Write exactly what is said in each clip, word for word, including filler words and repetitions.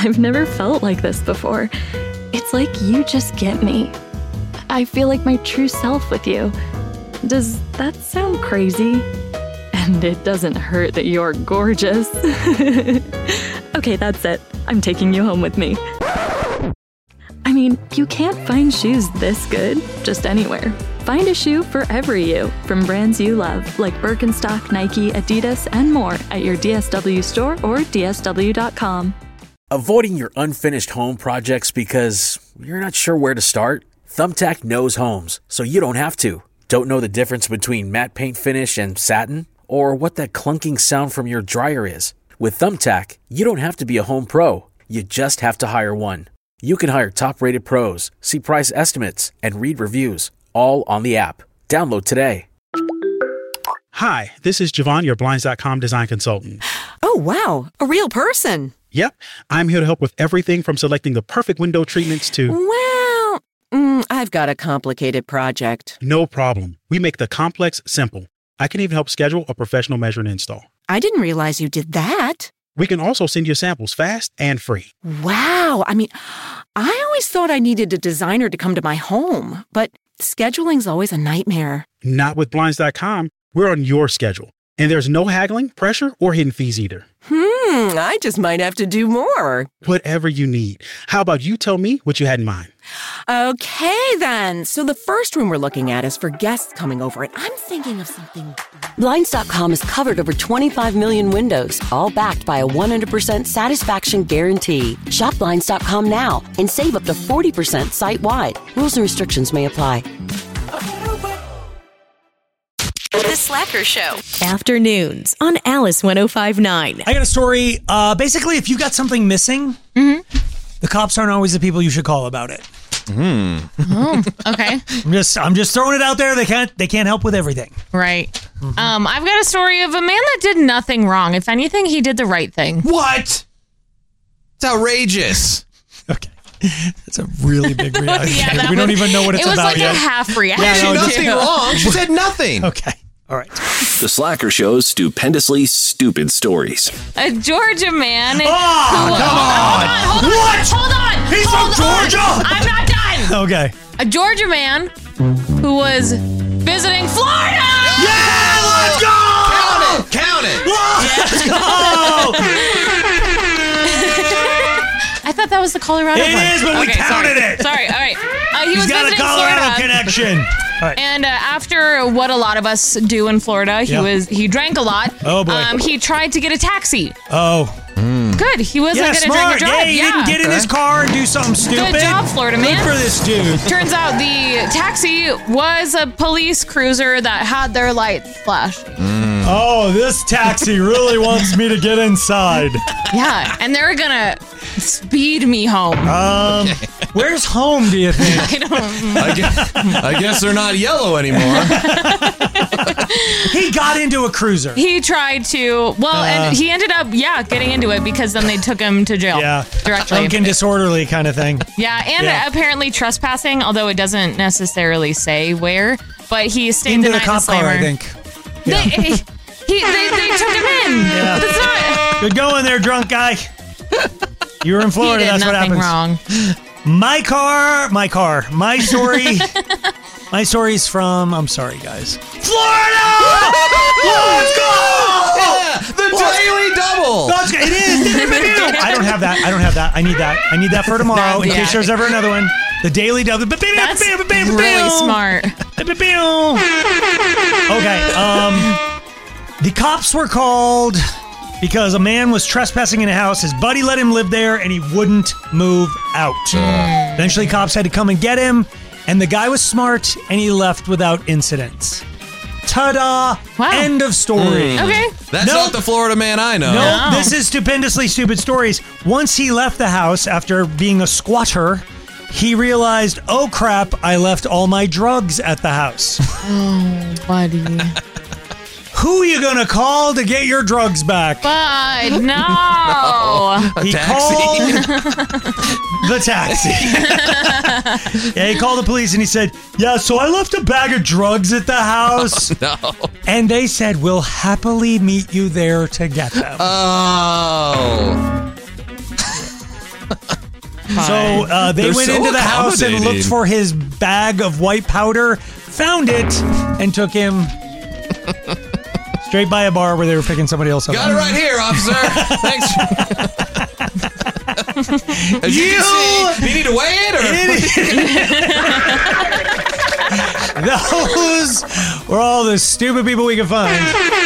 I've never felt like this before. It's like you just get me. I feel like my true self with you. Does that sound crazy? And it doesn't hurt that you're gorgeous. Okay, that's it. I'm taking you home with me. I mean, you can't find shoes this good just anywhere. Find a shoe for every you from brands you love, like Birkenstock, Nike, Adidas, and more at your D S W store or D S W dot com. Avoiding your unfinished home projects because you're not sure where to start? Thumbtack knows homes, so you don't have to. Don't know the difference between matte paint finish and satin? Or what that clunking sound from your dryer is? With Thumbtack, you don't have to be a home pro. You just have to hire one. You can hire top-rated pros, see price estimates, and read reviews, all on the app. Download today. Hi, this is Javon, your Blinds dot com design consultant. Oh, wow. A real person. Yep. I'm here to help with everything from selecting the perfect window treatments to... Well, mm, I've got a complicated project. No problem. We make the complex simple. I can even help schedule a professional measure and install. I didn't realize you did that. We can also send you samples fast and free. Wow. I mean, I always thought I needed a designer to come to my home, but scheduling's always a nightmare. Not with Blinds dot com. We're on your schedule. And there's no haggling, pressure, or hidden fees either. Hmm, I just might have to do more. Whatever you need. How about you tell me what you had in mind? Okay, then. So the first room we're looking at is for guests coming over, and I'm thinking of something... Blinds dot com has covered over twenty-five million windows, all backed by a one hundred percent satisfaction guarantee. Shop Blinds dot com now and save up to forty percent site-wide. Rules and restrictions may apply. The Slacker Show. Afternoons on Alice one oh five point nine. I got a story. Uh, basically, if you got something missing, mm-hmm. the cops aren't always the people you should call about it. Mm. Oh, okay. I'm just, I'm just throwing it out there. They can't, they can't help with everything. Right. Mm-hmm. Um, I've got a story of a man that did nothing wrong. If anything, he did the right thing. What? It's outrageous. Okay. That's a really big reaction. Yeah, we was, don't even know what it's it about yet. It was like a half reaction. Yeah, no, nothing wrong. She said nothing. Okay. All right. The Slacker Show's stupendously stupid stories. A Georgia man. Oh, who, come hold on. on. Hold on. What? Hold on. He's hold from on. Georgia. I'm not done. Okay. A Georgia man who was visiting Florida. Yeah, let's go. Count it. Count it. Let's go. I thought that was the Colorado It one. is, but we okay, counted sorry. it. Sorry, all right. Uh, he He's was got a visiting Colorado Florida. connection. All right. And uh, after what a lot of us do in Florida, he Yeah. was he drank a lot. Oh, boy. Um, he tried to get a taxi. Oh. Good. He wasn't Yeah, going to smart. drink or drive. Yeah, he didn't get in his car and do something stupid. Good job, Florida man. Good for this dude. Turns out the taxi was a police cruiser that had their lights flashing. Oh, this taxi really wants me to get inside. Yeah, and they're gonna speed me home. Um, where's home, do you think? I don't. I guess, I guess they're not yellow anymore. He got into a cruiser. He tried to. Well, Uh, and he ended up, yeah, getting into it because then they took him to jail. Yeah, directly. drunk and disorderly kind of thing. Yeah, and Yeah. apparently trespassing, although it doesn't necessarily say where. But he stayed Into the the night cop car, disclaimer. I think. They, he, they, they took him in. Yeah. That's not. Good going there, drunk guy. You were in He Florida. did That's what nothing happens. wrong. My car, my car, my story. My story's from. I'm sorry, guys. Florida. Let's go. Yeah, the Daily Double. Let's go. It is. I don't have that. I don't have that. I need that. I need that for tomorrow in Yeah. case there's ever another one. The Daily Double. That's really smart. Okay. Um, the cops were called because a man was trespassing in a house. His buddy let him live there, and he wouldn't move out. Uh. Eventually, cops had to come and get him, and the guy was smart, and he left without incidents. Ta-da! Wow. End of story. Mm. Okay. That's Nope. not the Florida man I know. No, No. this is stupendously stupid stories. Once he left the house after being a squatter, he realized, oh crap, I left all my drugs at the house. Oh, buddy. Who are you gonna call to get your drugs back? But no. A He taxi. called the taxi. Yeah, he called the police and he said, yeah, so I left a bag of drugs at the house. No. And they said, we'll happily meet you there to get them. Oh. So uh, they They're went so into the house and accommodating. looked for his bag of white powder, found it, and took him straight by a bar where they were picking somebody else up. Got it right here, officer. Thanks. As you, You can see, do you need to weigh it or? Those were all the stupid people we could find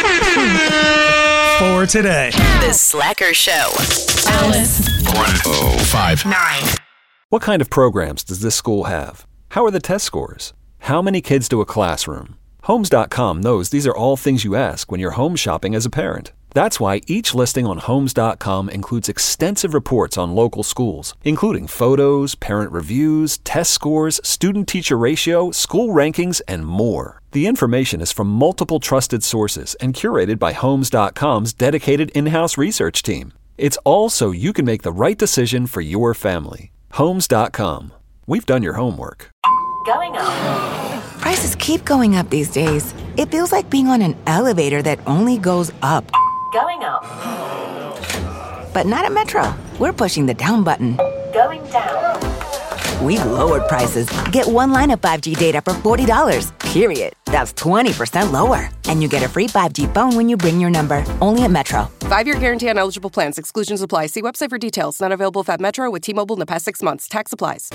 for today. The Slacker Show. Alice. One oh five. Nine. What kind of programs does this school have? How are the test scores? How many kids do a classroom? Homes dot com knows these are all things you ask when you're home shopping as a parent. That's why each listing on Homes dot com includes extensive reports on local schools, including photos, parent reviews, test scores, student-teacher ratio, school rankings, and more. The information is from multiple trusted sources and curated by Homes dot com's dedicated in-house research team. It's all so you can make the right decision for your family. Homes dot com. We've done your homework. Going up. Prices keep going up these days. It feels like being on an elevator that only goes up. Going up. But not at Metro. We're pushing the down button. Going down. We've lowered prices. Get one line of five G data for forty dollars. Period. That's twenty percent lower. And you get a free five G phone when you bring your number. Only at Metro. Five-year guarantee on eligible plans. Exclusions apply. See website for details. Not available at Metro with T-Mobile in the past six months. Tax applies.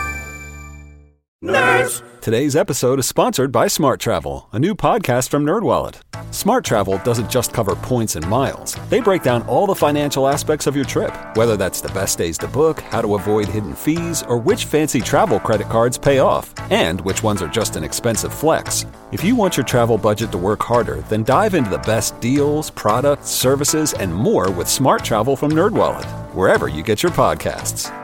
Nerds. Today's episode is sponsored by Smart Travel, a new podcast from NerdWallet. Smart Travel doesn't just cover points and miles. They break down all the financial aspects of your trip, whether that's the best days to book, how to avoid hidden fees, or which fancy travel credit cards pay off, and which ones are just an expensive flex. If you want your travel budget to work harder, then dive into the best deals, products, services, and more with Smart Travel from NerdWallet, wherever you get your podcasts.